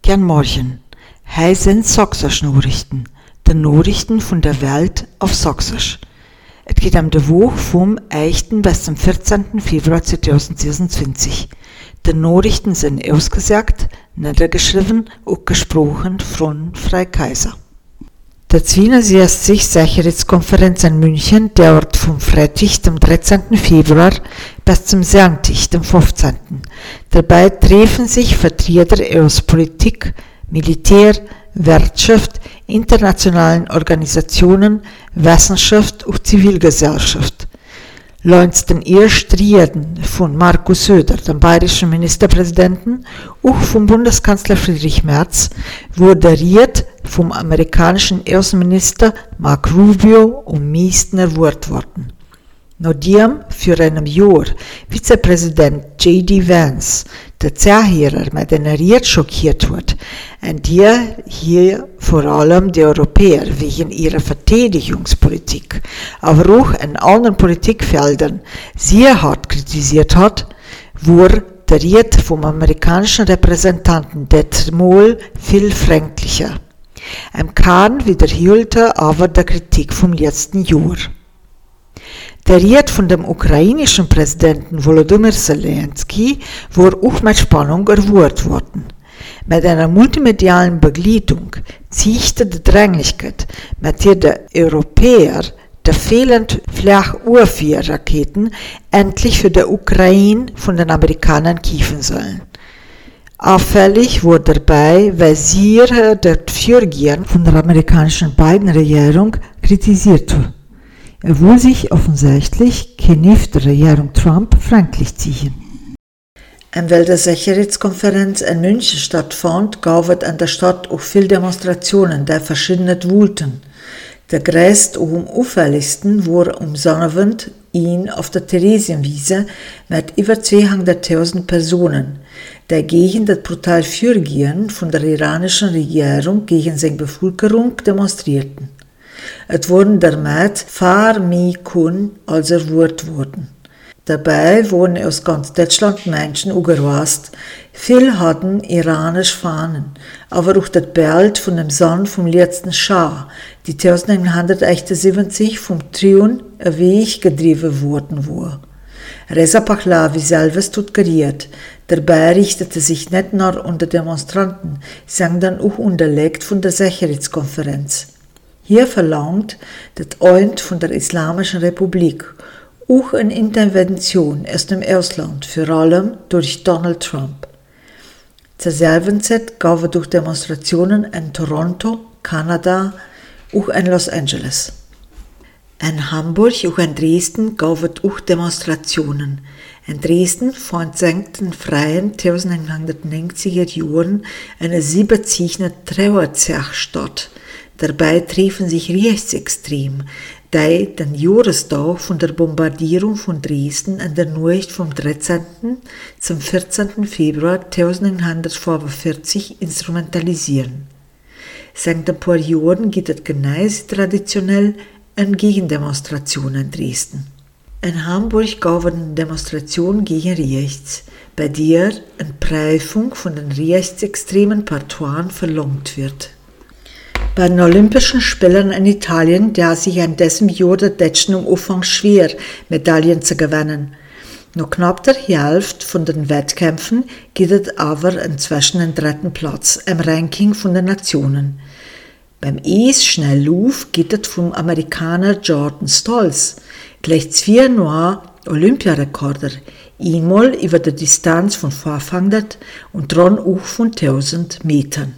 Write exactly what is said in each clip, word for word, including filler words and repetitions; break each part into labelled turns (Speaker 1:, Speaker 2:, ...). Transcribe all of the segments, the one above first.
Speaker 1: Gern morgen. Hei sind Sächsisch Nachrichten. De Nachrichten von der Welt auf Sächsisch. Es geht am de Woche vom echten bis zum vierzehnten Februar zweitausendzweiundzwanzig. Die Nachrichten sind ausgesagt, niedergeschrieben und gesprochen von Frei Kaiser. Der zweiundsechzigste Sicherheitskonferenz in München dauert vom Freitag, dem dreizehnten Februar, bis zum Sonntag, dem fünfzehnten Dabei treffen sich Vertreter aus Politik, Militär, Wirtschaft, internationalen Organisationen, Wissenschaft und Zivilgesellschaft. Laut den ersten Reden von Markus Söder, dem bayerischen Ministerpräsidenten, und vom Bundeskanzler Friedrich Merz, wurde Ried vom amerikanischen Außenminister Marco Rubio und meisten Wort worden. Nachdem für einem Jahr Vizepräsident J D Vance der Zerhörer mit einer Ried schockiert wird, und der hier vor allem die Europäer wegen ihrer Verteidigungspolitik, aber auch in anderen Politikfeldern sehr hart kritisiert hat, wurde der Ried vom amerikanischen Repräsentanten diesmal viel freundlicher. Im Kern wiederholte aber die Kritik vom letzten Jahr. Der Ried von dem ukrainischen Präsidenten Volodymyr Zelensky war auch mit Spannung erwartet worden. Mit einer multimedialen Begleitung zeigte die Dringlichkeit, mit der die Europäer die fehlenden Flugabwehrraketen endlich für die Ukraine von den Amerikanern kaufen sollen. Auffällig wurde dabei, weil sie das Vorgehen von der amerikanischen Biden-Regierung kritisierte, obwohl sich offensichtlich keine der Regierung Trump freundlich ziehen. Und weil die Sicherheitskonferenz in München stattfand, gab es an der Stadt auch viele Demonstrationen, die verschiedene wollten. Der größte und am auffälligsten war am Sonnabend ihn auf der Theresienwiese mit über zweihunderttausend Personen, die gegen das brutale Vorgehen von der iranischen Regierung gegen seine Bevölkerung demonstrierten. Es wurden damit far mehr Kunden als erwartet worden. Dabei wurden aus ganz Deutschland Menschen angereist. Viele hatten iranische Fahnen, aber auch das Bild von dem Sohn vom letzten Schah, die neunzehnhundertachtundsiebzig vom Thron weggetrieben worden war. Reza Pahlavi selbst tut geriert. Dabei richtete sich nicht nur unter Demonstranten, sondern auch unterlegt von der Sicherheitskonferenz. Hier verlangt das Oint von der Islamischen Republik auch eine Intervention aus dem Ausland, vor allem durch Donald Trump. Zur selben Zeit gab es durch Demonstrationen in Toronto, Kanada, auch in Los Angeles. In Hamburg und in Dresden gab es auch Demonstrationen. In Dresden fand seit den freien neunzehnhundertneunziger Jahren eine siebenzehnte Trauerzeit statt. Dabei treffen sich Rechtsextrem, die den Jahrestag von der Bombardierung von Dresden in der Nacht vom dreizehnten zum vierzehnten Februar neunzehnhundertfünfundvierzig instrumentalisieren. Seit ein paar Jahren geht es genauso traditionell an Gegendemonstrationen in Dresden. In Hamburg gab es eine Demonstration gegen Rechts, bei der eine Prüfung von den rechtsextremen Parteien verlangt wird. Bei den Olympischen Spielen in Italien, der sich in diesem Jahr der Deutschen um Umfang schwer, Medaillen zu gewinnen. Noch knapp der Hälfte von den Wettkämpfen geht es aber inzwischen den dritten Platz im Ranking von den Nationen. Beim Eisschnelllauf geht es vom Amerikaner Jordan Stolz, gleich zwei neue Olympiarekorder, einmal über die Distanz von fünfhundert und dann auch von tausend Metern.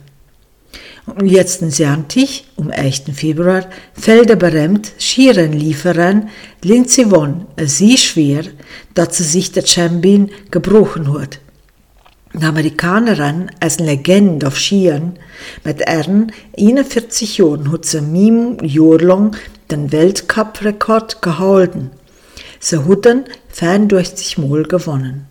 Speaker 1: Und jetzt in Sonntag, am echten Februar, fällt der berühmte Skirennläuferin Lindsey Vonn so schwer, dass sie sich das Schienbein gebrochen hat. Die Amerikanerin ist eine Legende auf Skiern. Mit ihren einundvierzig Jahren hat sie ein Jahr lang den Weltcup-Rekord gehalten. Sie hat ihn fünfunddreißig Mal gewonnen.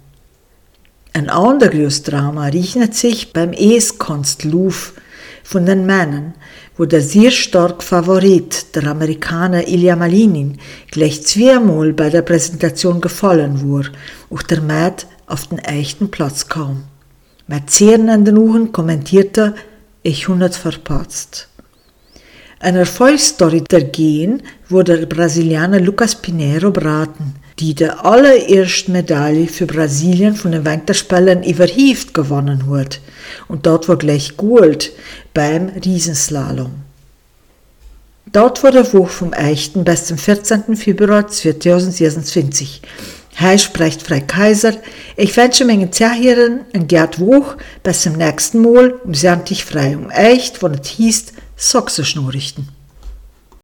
Speaker 1: Ein anderes Drama rechnet sich beim Eiskunstlauf von den Männern, wo der sehr starke Favorit, der Amerikaner Ilya Malinin, gleich zweimal bei der Präsentation gefallen war und damit auf den echten Platz kam. Mit Zähren an den Augen kommentierte, ich hun het verpatzt. Eine Erfolgsstory dagegen wurde der Brasilianer Lucas Pinheiro beraten, die die allererste Medaille für Brasilien von den Winterspielen überhaupt gewonnen hat. Und dort war gleich Gold beim Riesenslalom. Dort war der Woche vom Eichten bis zum vierzehnten Februar zweitausendsiebenundzwanzig. Hier spricht Frau Kaiser. Ich wünsche meinen Zuhörern einen guten Woche bis zum nächsten Mal um sämtlich frei um Echt, wo es hieß Sächsische Nachrichten.